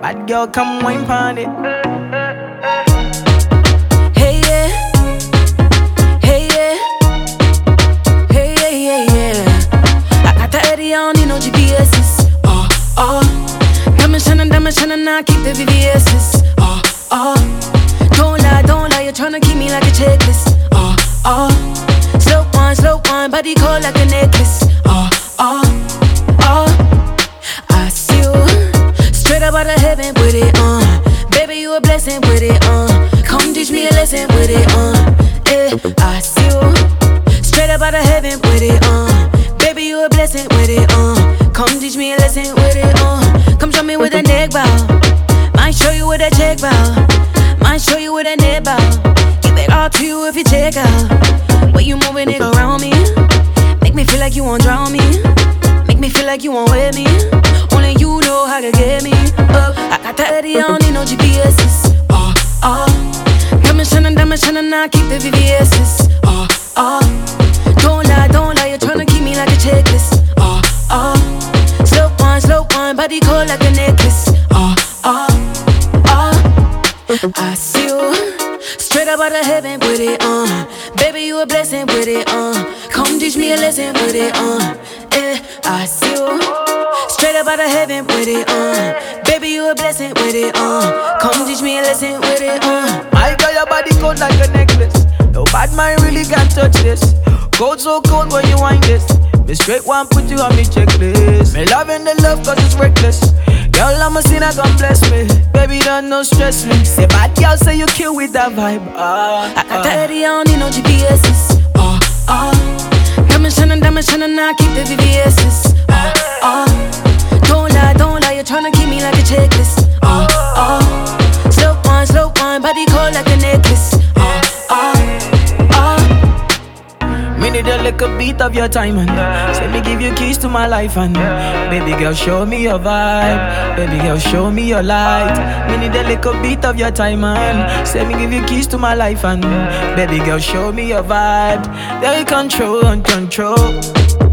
Bad girl, come wine pon it. Hey yeah, hey yeah, hey yeah, yeah, yeah. I got the Eddie, I don't need no GPS's. Diamond shining, now keep the VVS's. Don't lie, you're tryna keep me like a checklist. Slow wine, body cold like a necklace. I see you straight up out of heaven with it, baby, you a blessing with it, come teach me a lesson with it, I see you straight up out of heaven with it, baby, you a blessing with it, come teach me a lesson with it, come show me with a neck bow, might show you with a check bow, might show you with a net bow, give it all to you if you check out, way you moving it around me, make me feel like you won't drown me, make me feel like you won't wear me, only you know how to get me up. I got the Eddie, I don't need no GPS's. Diamond shining, now keep the VVS's. Don't lie, you're tryna keep me like a checklist. Slow wine, body cold like a necklace. I see you straight up out of heaven with it, baby, you a blessing with it, come teach me a lesson with it, I see you straight up out of heaven with it, baby, you a blessing with it, come teach me a lesson with it, My girl, your body cold like a necklace. No bad mind really can touch this. Cold so cold when you wind this. Me straight one put you on me checklist. Me loving the love cause it's reckless. Girl, I'm a sinner, God bless me. Baby, don't no stress me. Say bad girl, say you kill with that vibe. I got the Eddie, I don't need no GPS's. Diamond shining, now keep the VVS's. Don't lie, you're tryna keep me like a checklist. Slow wine, body cold like a necklace. Me need a little beat of your time and say me give you keys to my life and baby girl show me your vibe, baby girl show me your light. Me need a little beat of your time and say me give you keys to my life and baby girl show me your vibe. Take control and control.